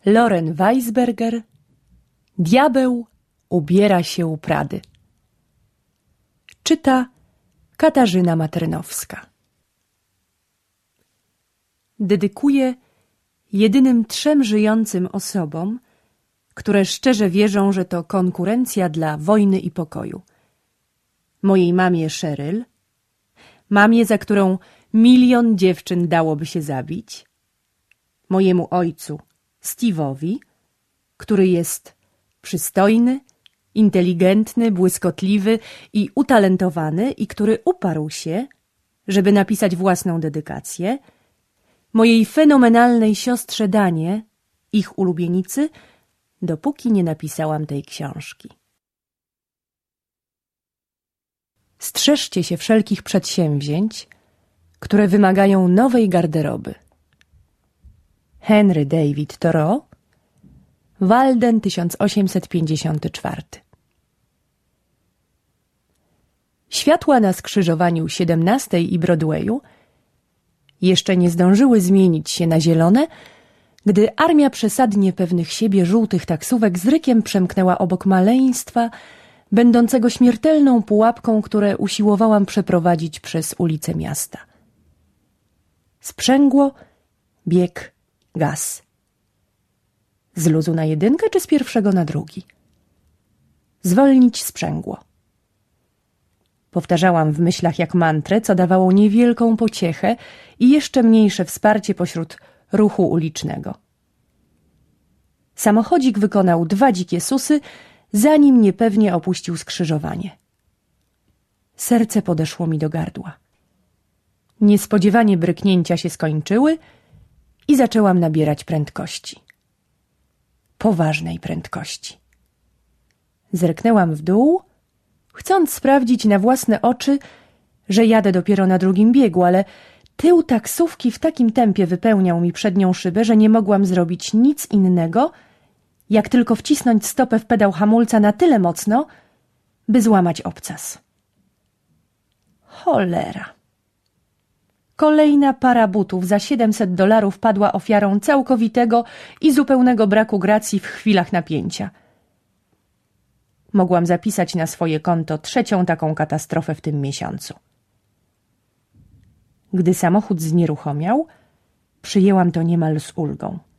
Loren Weisberger. Diabeł ubiera się u Prady. Czyta Katarzyna Matrynowska. Dedykuję jedynym 3 żyjącym osobom, które szczerze wierzą, że to konkurencja dla wojny i pokoju. Mojej mamie Cheryl, mamie, za którą 1 000 000 dziewczyn dałoby się zabić, mojemu ojcu Steve'owi, który jest przystojny, inteligentny, błyskotliwy i utalentowany i który uparł się, żeby napisać własną dedykację, mojej fenomenalnej siostrze Danie, ich ulubienicy, dopóki nie napisałam tej książki. Strzeżcie się wszelkich przedsięwzięć, które wymagają nowej garderoby. Henry David Thoreau, Walden 1854. Światła na skrzyżowaniu 17 i Broadwayu jeszcze nie zdążyły zmienić się na zielone, gdy armia przesadnie pewnych siebie żółtych taksówek z rykiem przemknęła obok maleństwa, będącego śmiertelną pułapką, które usiłowałam przeprowadzić przez ulice miasta. Sprzęgło, bieg, gaz. Z luzu na 1 czy z 1 na 2? Zwolnić sprzęgło. Powtarzałam w myślach jak mantrę, co dawało niewielką pociechę i jeszcze mniejsze wsparcie pośród ruchu ulicznego. Samochodzik wykonał 2 dzikie susy, zanim niepewnie opuścił skrzyżowanie. Serce podeszło mi do gardła. Niespodziewanie bryknięcia się skończyły i zaczęłam nabierać prędkości. Poważnej prędkości. Zerknęłam w dół, chcąc sprawdzić na własne oczy, że jadę dopiero na 2 biegu, ale tył taksówki w takim tempie wypełniał mi przednią szybę, że nie mogłam zrobić nic innego, jak tylko wcisnąć stopę w pedał hamulca na tyle mocno, by złamać obcas. Cholera. Kolejna para butów za $700 padła ofiarą całkowitego i zupełnego braku gracji w chwilach napięcia. Mogłam zapisać na swoje konto 3. taką katastrofę w tym miesiącu. Gdy samochód znieruchomiał, przyjęłam to niemal z ulgą.